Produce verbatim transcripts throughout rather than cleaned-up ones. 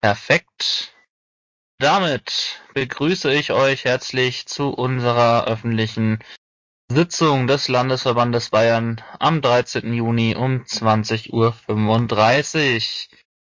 Perfekt. Damit begrüße ich euch herzlich zu unserer öffentlichen Sitzung des Landesverbandes Bayern am dreizehnten Juni um zwanzig Uhr fünfunddreißig.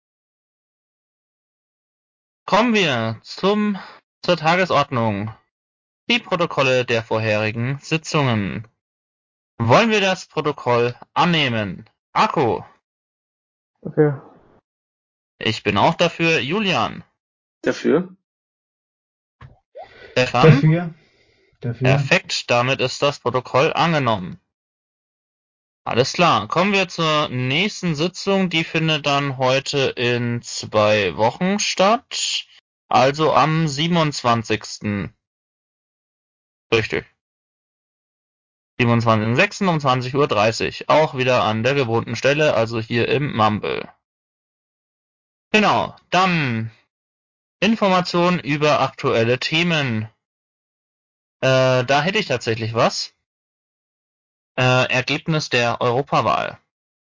Kommen wir zum, zur Tagesordnung. Die Protokolle der vorherigen Sitzungen. Wollen wir das Protokoll annehmen? Akko. Dafür. Ich bin auch dafür. Julian. Dafür. Stefan. Dafür. Dafür. Perfekt, damit ist das Protokoll angenommen. Alles klar, kommen wir zur nächsten Sitzung. Die findet dann heute in zwei Wochen statt. Also am siebenundzwanzigsten Richtig. siebenundzwanzigsten sechsten um zwanzig Uhr dreißig. Auch wieder an der gewohnten Stelle, also hier im Mumble. Genau, dann Informationen über aktuelle Themen. Äh, da hätte ich tatsächlich was. Äh, Ergebnis der Europawahl.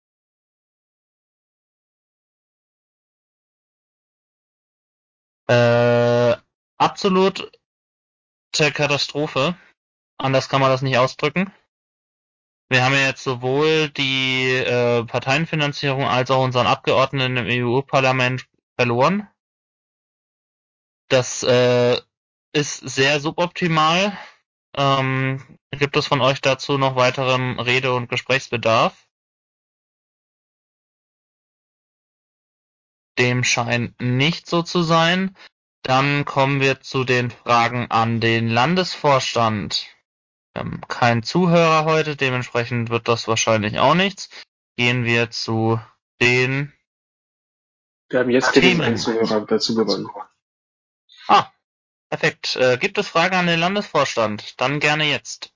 Äh, absolute Katastrophe. Anders kann man das nicht ausdrücken. Wir haben ja jetzt sowohl die äh, Parteienfinanzierung als auch unseren Abgeordneten im E U-Parlament verloren. Das äh, ist sehr suboptimal. Ähm, gibt es von euch dazu noch weiteren Rede- und Gesprächsbedarf? Dem scheint nicht so zu sein. Dann kommen wir zu den Fragen an den Landesvorstand. Wir haben keinen Zuhörer heute, dementsprechend wird das wahrscheinlich auch nichts. Gehen wir zu den Wir haben jetzt Themen. einen Zuhörer dazu gewonnen. Ah, perfekt. Äh, gibt es Fragen an den Landesvorstand? Dann gerne jetzt.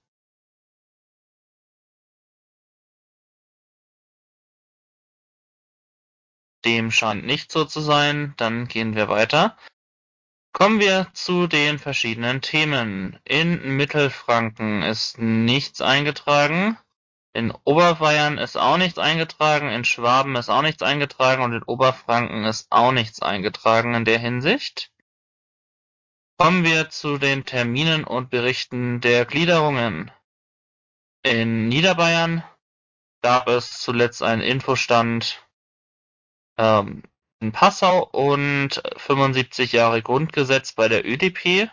Dem scheint nicht so zu sein. Dann gehen wir weiter. Kommen wir zu den verschiedenen Themen. In Mittelfranken ist nichts eingetragen. In Oberbayern ist auch nichts eingetragen. In Schwaben ist auch nichts eingetragen. Und in Oberfranken ist auch nichts eingetragen in der Hinsicht. Kommen wir zu den Terminen und Berichten der Gliederungen. In Niederbayern gab es zuletzt einen Infostand ähm, in Passau und fünfundsiebzig Jahre Grundgesetz bei der Ö D P.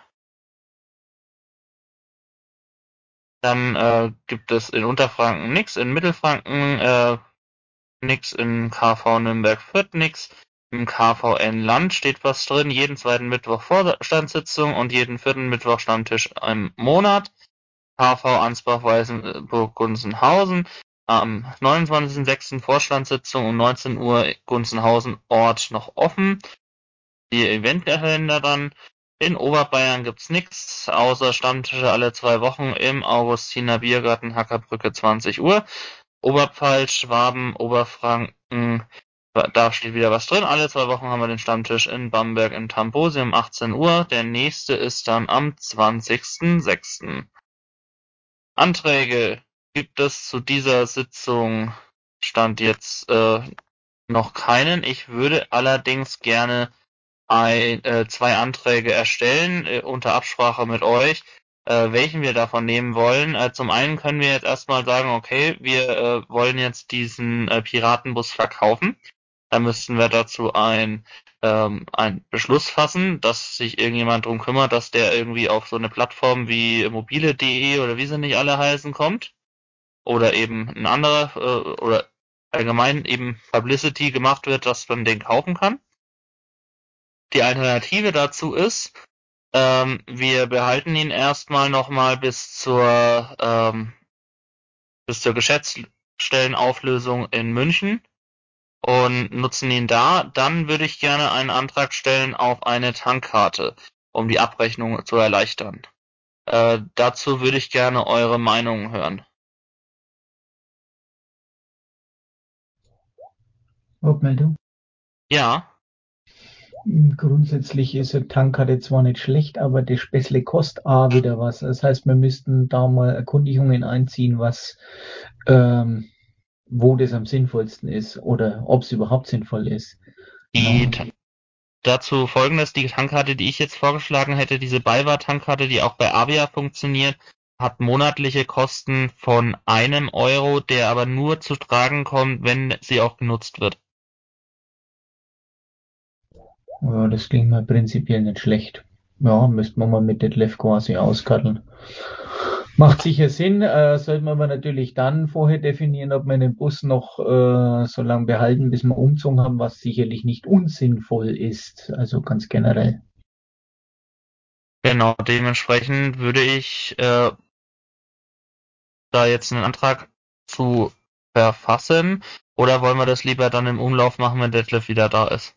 Dann äh, gibt es in Unterfranken nix, in Mittelfranken äh, nix, in K V Nürnberg-Fürth nix. Im K V N Land steht was drin, jeden zweiten Mittwoch Vorstandssitzung und jeden vierten Mittwoch Stammtisch im Monat. K V Ansbach-Weißenburg-Gunzenhausen. Am neunundzwanzigsten sechsten Vorstandssitzung um neunzehn Uhr Gunzenhausen Ort noch offen. Die Eventkalender dann. In Oberbayern gibt's nix, außer Stammtische alle zwei Wochen im Augustiner Biergarten Hackerbrücke zwanzig Uhr. Oberpfalz, Schwaben, Oberfranken, da steht wieder was drin. Alle zwei Wochen haben wir den Stammtisch in Bamberg im Tamposi um achtzehn Uhr. Der nächste ist dann am zwanzigsten sechsten Anträge gibt es zu dieser Sitzung, stand jetzt äh, noch keinen. Ich würde allerdings gerne ein, äh, zwei Anträge erstellen, äh, unter Absprache mit euch, äh, welchen wir davon nehmen wollen. Äh, zum einen können wir jetzt erstmal sagen, okay, wir äh, wollen jetzt diesen äh, Piratenbus verkaufen. Dann müssten wir dazu ein ähm, einen Beschluss fassen, dass sich irgendjemand drum kümmert, dass der irgendwie auf so eine Plattform wie mobile punkt de oder wie sie nicht alle heißen kommt. Oder eben ein anderer äh, oder allgemein eben Publicity gemacht wird, dass man den kaufen kann. Die Alternative dazu ist, ähm, wir behalten ihn erstmal nochmal bis zur ähm, bis zur Geschäftsstellenauflösung in München und nutzen ihn da. Dann würde ich gerne einen Antrag stellen auf eine Tankkarte, um die Abrechnung zu erleichtern. Äh, dazu würde ich gerne eure Meinung hören. Wortmeldung. Ja. Grundsätzlich ist eine Tankkarte zwar nicht schlecht, aber das Späßle kostet auch wieder was. Das heißt, wir müssten da mal Erkundigungen einziehen, was, ähm, wo das am sinnvollsten ist oder ob es überhaupt sinnvoll ist. Die, Ja. dazu Folgendes: Die Tankkarte, die ich jetzt vorgeschlagen hätte, diese BayWa-Tankkarte, die auch bei Avia funktioniert, hat monatliche Kosten von einem Euro, der aber nur zu tragen kommt, wenn sie auch genutzt wird. Ja, das klingt mal prinzipiell nicht schlecht. Ja, müsste man mal mit Detlef quasi auskatteln. Macht sicher Sinn, äh, sollte man aber natürlich dann vorher definieren, ob wir den Bus noch äh, so lange behalten, bis wir umgezogen haben, was sicherlich nicht unsinnvoll ist, also ganz generell. Genau, dementsprechend würde ich äh, da jetzt einen Antrag zu verfassen, oder wollen wir das lieber dann im Umlauf machen, wenn Detlef wieder da ist?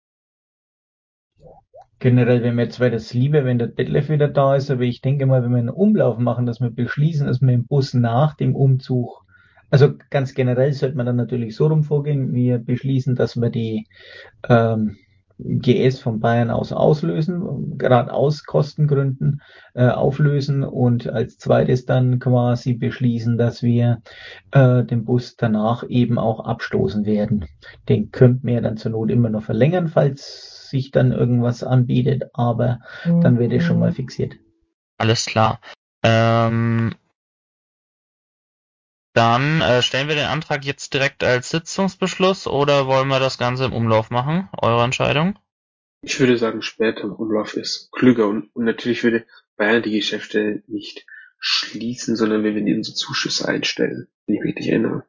Generell wäre mir zwar das lieber, wenn der Detlef wieder da ist, aber ich denke mal, wenn wir einen Umlauf machen, dass wir beschließen, dass wir im Bus nach dem Umzug, also ganz generell sollte man dann natürlich so rum vorgehen, wir beschließen, dass wir die ähm, G S von Bayern aus auslösen, gerade aus Kostengründen äh, auflösen und als zweites dann quasi beschließen, dass wir äh, den Bus danach eben auch abstoßen werden. Den könnten wir dann zur Not immer noch verlängern, falls sich dann irgendwas anbietet, aber dann wird es schon mal fixiert. Alles klar. Ähm, dann äh, stellen wir den Antrag jetzt direkt als Sitzungsbeschluss, oder wollen wir das Ganze im Umlauf machen? Eure Entscheidung? Ich würde sagen, später im Umlauf ist klüger und, und natürlich würde Bayern die Geschäfte nicht schließen, sondern wir würden unsere Zuschüsse einstellen, wenn ich mich richtig erinnere.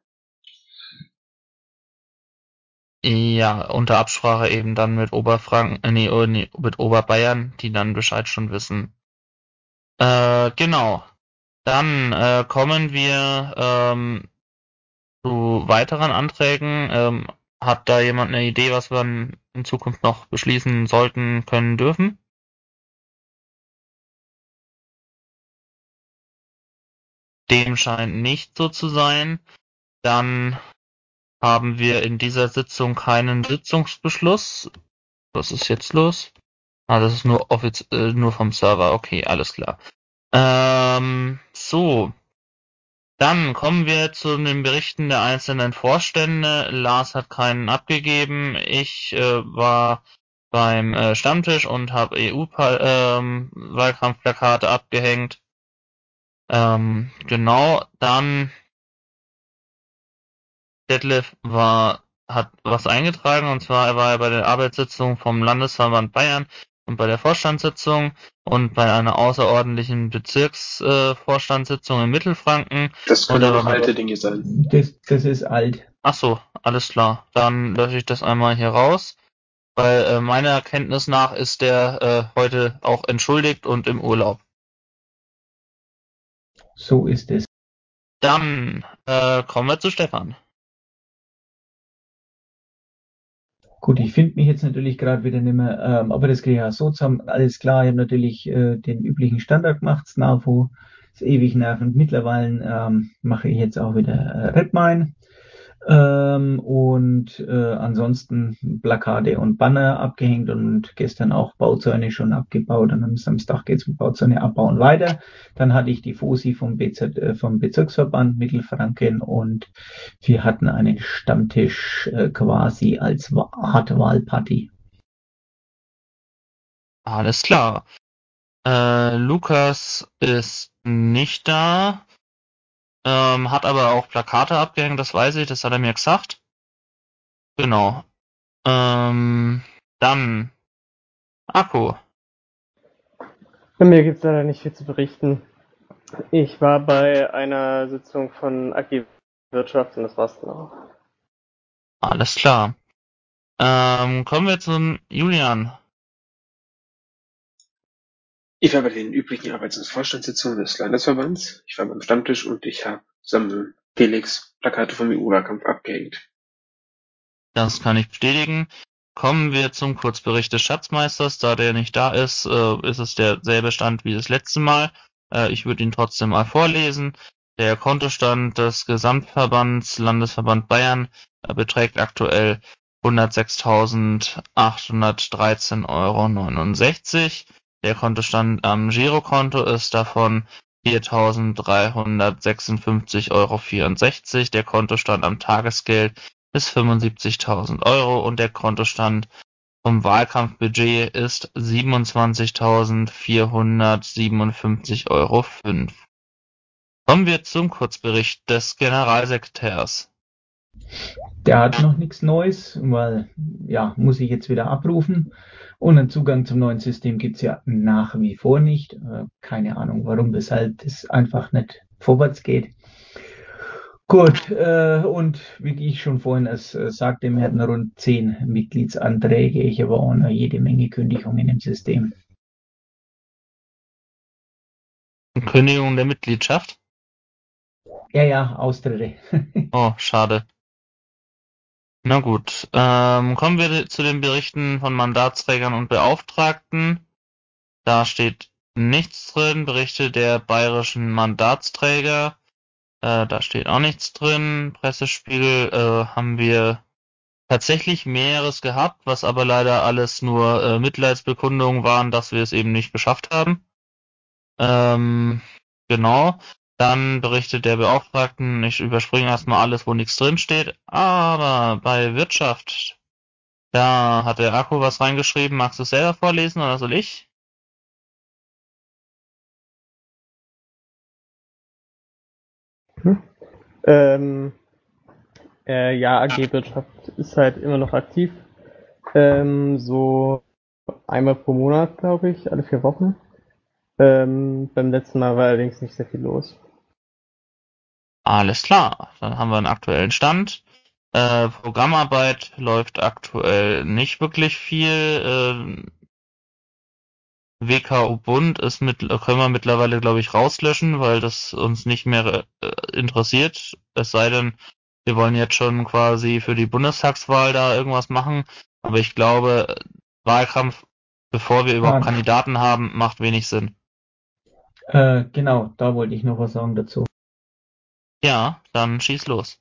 Ja, unter Absprache eben dann mit Oberfranken, äh, nee, oh, nee, mit Oberbayern, die dann Bescheid schon wissen. Äh, genau. Dann äh, kommen wir ähm, zu weiteren Anträgen. Ähm, hat da jemand eine Idee, was wir in Zukunft noch beschließen sollten, können, dürfen? Dem scheint nicht so zu sein. Dann haben wir in dieser Sitzung keinen Sitzungsbeschluss. Was ist jetzt los? Ah, das ist nur offiz äh, nur vom Server. Okay, alles klar. Ähm, so. Dann kommen wir zu den Berichten der einzelnen Vorstände. Lars hat keinen abgegeben. Ich äh, war beim äh, Stammtisch und habe E U-Wahlkampfplakate abgehängt. Ähm, genau, dann Detlef war, hat was eingetragen, und zwar war er bei der Arbeitssitzung vom Landesverband Bayern und bei der Vorstandssitzung und bei einer außerordentlichen Bezirksvorstandssitzung äh, in Mittelfranken. Das Und können er auch war noch mit, alte Dinge sein. Das, das ist alt. ach so, alles klar. Dann lösche ich das einmal hier raus, weil äh, meiner Kenntnis nach ist der äh, heute auch entschuldigt und im Urlaub. So ist es. Dann äh, kommen wir zu Stefan. Gut, ich finde mich jetzt natürlich gerade wieder nicht mehr, ähm, aber das kriege ich auch so zusammen. Alles klar, ich habe natürlich äh, den üblichen Standard gemacht, SNAFO, ist ewig nervend. Mittlerweile ähm, mache ich jetzt auch wieder äh, Redmine ähm, und äh, ansonsten Plakate und Banner abgehängt und gestern auch Bauzäune schon abgebaut und am Samstag geht es mit Bauzäune abbauen weiter. Dann hatte ich die FOSI vom, B Z, äh, vom Bezirksverband Mittelfranken und wir hatten einen Stammtisch äh, quasi als Art Wahlparty. Alles klar. Äh, Lukas ist nicht da, ähm, hat aber auch Plakate abgehängt, das weiß ich, das hat er mir gesagt. Genau. Ähm, dann Akku. Bei mir gibt es leider nicht viel zu berichten. Ich war bei einer Sitzung von A G Wirtschaft und das war's dann auch. Alles klar. Ähm, kommen wir zum Julian. Ich war bei den üblichen Arbeits- und Vorstandssitzungen des Landesverbands. Ich war beim Stammtisch und ich habe zusammen mit Felix Plakate vom E U-Wahlkampf abgehängt. Das kann ich bestätigen. Kommen wir zum Kurzbericht des Schatzmeisters. Da der nicht da ist, äh, ist es derselbe Stand wie das letzte Mal. Äh, ich würde ihn trotzdem mal vorlesen. Der Kontostand des Gesamtverbands Landesverband Bayern äh, beträgt aktuell hundertsechstausendachthundertdreizehn Euro neunundsechzig. Der Kontostand am Girokonto ist davon viertausenddreihundertsechsundfünfzig Euro vierundsechzig. Der Kontostand am Tagesgeld ist fünfundsiebzigtausend Euro und der Kontostand vom Wahlkampfbudget ist siebenundzwanzigtausendvierhundertsiebenundfünfzig Euro fünf. Kommen wir zum Kurzbericht des Generalsekretärs. Der hat noch nichts Neues, weil, ja, muss ich jetzt wieder abrufen. Und einen Zugang zum neuen System gibt's ja nach wie vor nicht. Äh, Keine Ahnung, warum, weshalb das einfach nicht vorwärts geht. Gut, äh, und wie ich schon vorhin es äh, sagte, wir hatten rund zehn Mitgliedsanträge. Ich habe auch noch jede Menge Kündigungen im System. Kündigung der Mitgliedschaft? Ja, ja, Austritte. Oh, schade. Na gut, ähm, kommen wir zu den Berichten von Mandatsträgern und Beauftragten. Da steht nichts drin. Berichte der bayerischen Mandatsträger. Äh, da steht auch nichts drin. Pressespiegel äh, haben wir tatsächlich mehreres gehabt, was aber leider alles nur äh, Mitleidsbekundungen waren, dass wir es eben nicht geschafft haben. Ähm, genau. Dann berichtet der Beauftragten, ich überspringe erstmal alles, wo nichts drin steht, aber bei Wirtschaft, da hat der Akku was reingeschrieben. Magst du es selber vorlesen oder soll ich? Hm? Ähm, äh, ja, A G Wirtschaft ist halt immer noch aktiv. Ähm, so einmal pro Monat, glaube ich, alle vier Wochen. Ähm, beim letzten Mal war allerdings nicht sehr viel los. Alles klar, dann haben wir einen aktuellen Stand. Äh, Programmarbeit läuft aktuell nicht wirklich viel. Äh, W K O Bund ist mit, können wir mittlerweile, glaube ich, rauslöschen, weil das uns nicht mehr äh, interessiert. Es sei denn, wir wollen jetzt schon quasi für die Bundestagswahl da irgendwas machen. Aber ich glaube, Wahlkampf, bevor wir überhaupt Ah, Kandidaten haben, macht wenig Sinn. äh, genau, da wollte ich noch was sagen dazu. Ja, dann schieß los.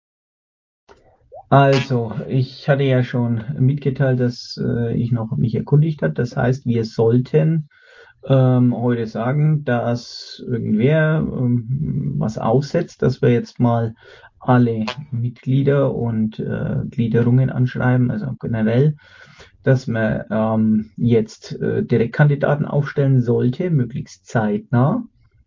Also, ich hatte ja schon mitgeteilt, dass äh, ich noch mich erkundigt habe. Das heißt, wir sollten ähm, heute sagen, dass irgendwer ähm, was aufsetzt, dass wir jetzt mal alle Mitglieder und äh, Gliederungen anschreiben, also generell, dass man ähm, jetzt äh, Direktkandidaten aufstellen sollte, möglichst zeitnah.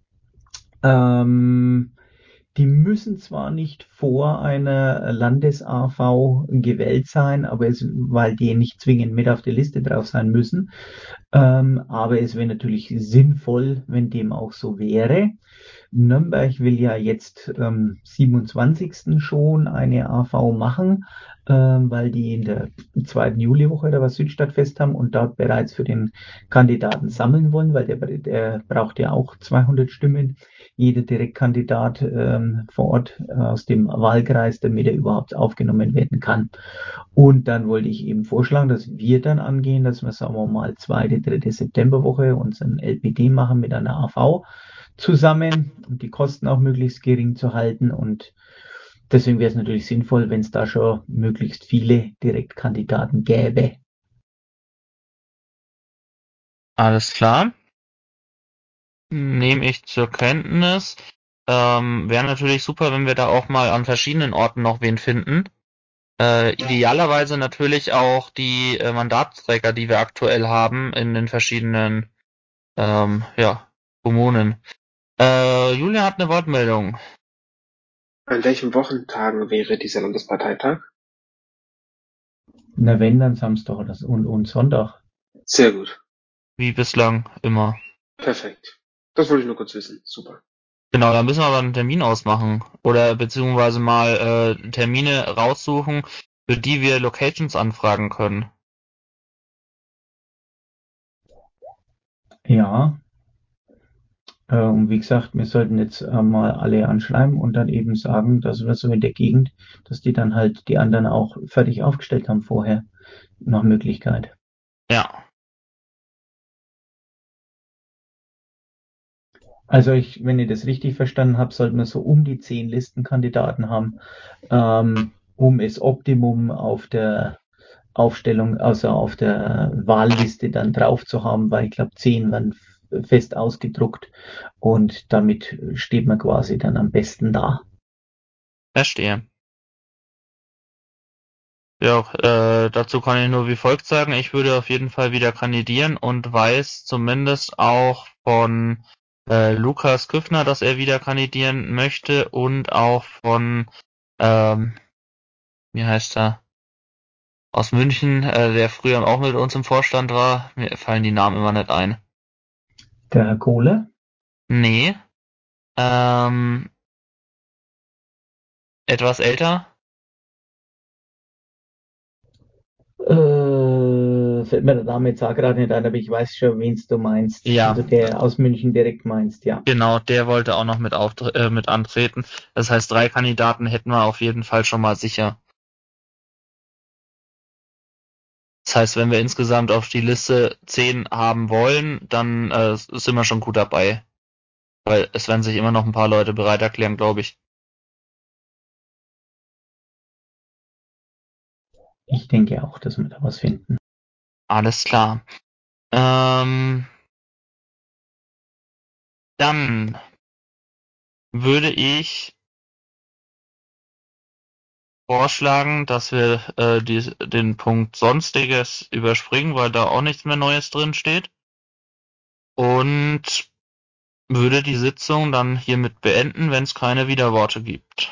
Ähm, Die müssen zwar nicht vor einer Landes-A V gewählt sein, aber es, weil die nicht zwingend mit auf der Liste drauf sein müssen. Ähm, aber es wäre natürlich sinnvoll, wenn dem auch so wäre. Nürnberg will ja jetzt am siebenundzwanzigsten schon eine A V machen, ähm, weil die in der zweiten Juliwoche oder was Südstadtfest haben und dort bereits für den Kandidaten sammeln wollen, weil der, der braucht ja auch zweihundert Stimmen, jeder Direktkandidat ähm, vor Ort äh, aus dem Wahlkreis, damit er überhaupt aufgenommen werden kann. Und dann wollte ich eben vorschlagen, dass wir dann angehen, dass wir, sagen wir mal, zweite, dritte Septemberwoche unseren L P D machen mit einer A V zusammen, um die Kosten auch möglichst gering zu halten. Und deswegen wäre es natürlich sinnvoll, wenn es da schon möglichst viele Direktkandidaten gäbe. Alles klar. Nehme ich zur Kenntnis. Ähm, wäre natürlich super, wenn wir da auch mal an verschiedenen Orten noch wen finden. Äh, idealerweise natürlich auch die äh, Mandatsträger, die wir aktuell haben in den verschiedenen ähm, ja, Kommunen. Äh, Julia hat eine Wortmeldung. An welchen Wochentagen wäre dieser Landesparteitag? Na wenn, dann Samstag oder so- und, und Sonntag. Sehr gut. Wie bislang immer. Perfekt. Das wollte ich nur kurz wissen. Super. Genau, da müssen wir aber einen Termin ausmachen. Oder beziehungsweise mal äh, Termine raussuchen, für die wir Locations anfragen können. Ja, äh, und wie gesagt, wir sollten jetzt äh, mal alle anschreiben und dann eben sagen, dass wir so in der Gegend, dass die dann halt die anderen auch fertig aufgestellt haben vorher, nach Möglichkeit. Ja, Also ich, wenn ich das richtig verstanden habe, sollten wir so um die zehn Listenkandidaten haben, ähm, um es Optimum auf der Aufstellung, also auf der Wahlliste dann drauf zu haben, weil ich glaube, zehn werden fest ausgedruckt und damit steht man quasi dann am besten da. verstehe. Ja, äh, dazu kann ich nur wie folgt sagen, ich würde auf jeden Fall wieder kandidieren und weiß zumindest auch von äh, Lukas Küffner, dass er wieder kandidieren möchte und auch von, ähm, wie heißt er, aus München, äh, der früher auch mit uns im Vorstand war. Mir fallen die Namen immer nicht ein. Der Herr Kohle? Nee, ähm, etwas älter. Äh, fällt mir der Name jetzt auch gerade nicht ein, aber ich weiß schon, wen du meinst. Ja, Also der aus München direkt meinst, ja. genau, der wollte auch noch mit, auftre- äh, mit antreten. Das heißt, drei Kandidaten hätten wir auf jeden Fall schon mal sicher. Das heißt, wenn wir insgesamt auf die Liste zehn haben wollen, dann äh, sind wir schon gut dabei. Weil es werden sich immer noch ein paar Leute bereit erklären, glaube ich. Ich denke auch, dass wir da was finden. Alles klar. Ähm, dann würde ich vorschlagen, dass wir äh, die, den Punkt Sonstiges überspringen, weil da auch nichts mehr Neues drin steht. Und würde die Sitzung dann hiermit beenden, wenn es keine Widerworte gibt.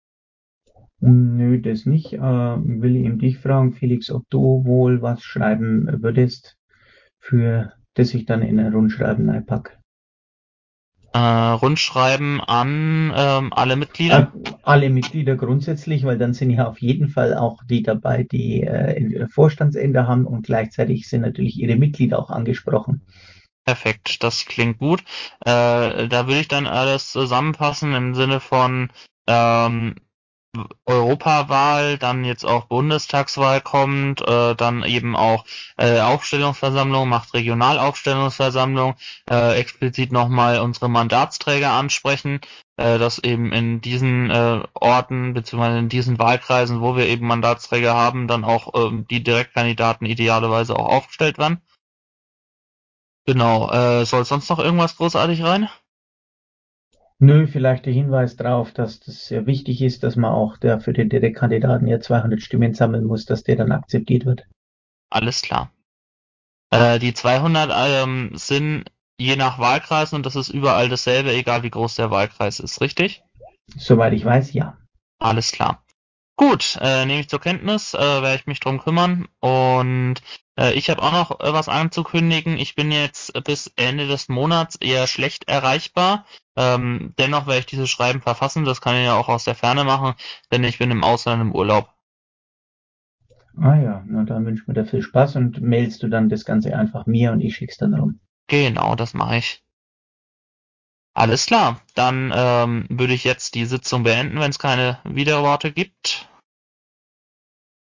Nö, das nicht. Äh, will ich eben dich fragen, Felix, ob du wohl was schreiben würdest, für das ich dann in ein Rundschreiben einpacke. Äh, Rundschreiben an ähm, alle Äh, Mitglieder. alle Mitglieder grundsätzlich, weil dann sind ja auf jeden Fall auch die dabei, die äh, Vorstandsende haben und gleichzeitig sind natürlich ihre Mitglieder auch angesprochen. Perfekt, das klingt gut. Äh, da würde ich dann alles zusammenfassen im Sinne von ähm, Europawahl, dann jetzt auch Bundestagswahl kommt, äh, dann eben auch äh, Aufstellungsversammlung, macht Regionalaufstellungsversammlung, äh, explizit nochmal unsere Mandatsträger ansprechen, äh, dass eben in diesen äh, Orten beziehungsweise in diesen Wahlkreisen, wo wir eben Mandatsträger haben, dann auch ähm, die Direktkandidaten idealerweise auch aufgestellt werden. Genau, äh, soll sonst noch irgendwas großartig rein? Nö, vielleicht der Hinweis darauf, dass das sehr wichtig ist, dass man auch der für den Direktkandidaten ja zweihundert Stimmen sammeln muss, dass der dann akzeptiert wird. Alles klar. Äh, die zweihundert ähm, sind je nach Wahlkreis und das ist überall dasselbe, egal wie groß der Wahlkreis ist, richtig? Soweit ich weiß, ja. Alles klar. Gut, äh, nehme ich zur Kenntnis, äh, werde ich mich drum kümmern und äh, ich habe auch noch äh, was anzukündigen. Ich bin jetzt bis Ende des Monats eher schlecht erreichbar. Ähm, dennoch werde ich dieses Schreiben verfassen, das kann ich ja auch aus der Ferne machen, denn ich bin im Ausland im Urlaub. Ah ja, na dann wünsche ich mir da viel Spaß und mailst du dann das Ganze einfach mir und ich schick's dann rum. Genau, das mache ich. Alles klar, dann ähm, würde ich jetzt die Sitzung beenden, wenn es keine Widerworte gibt.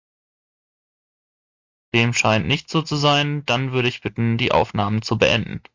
Dem scheint nicht so zu sein. Dann würde ich bitten, die Aufnahmen zu beenden.